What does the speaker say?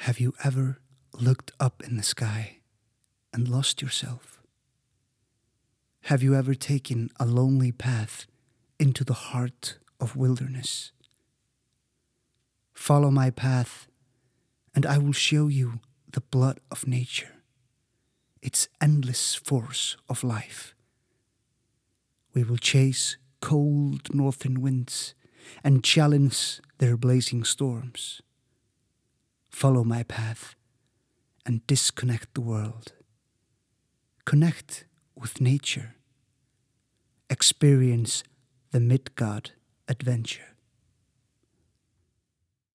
Have you ever looked up in the sky and lost yourself? Have you ever taken a lonely path into the heart of wilderness? Follow my path, and I will show you the blood of nature, its endless force of life. We will chase cold northern winds and challenge their blazing storms. Follow my path and disconnect the world. Connect with nature. Experience the Midgard adventure.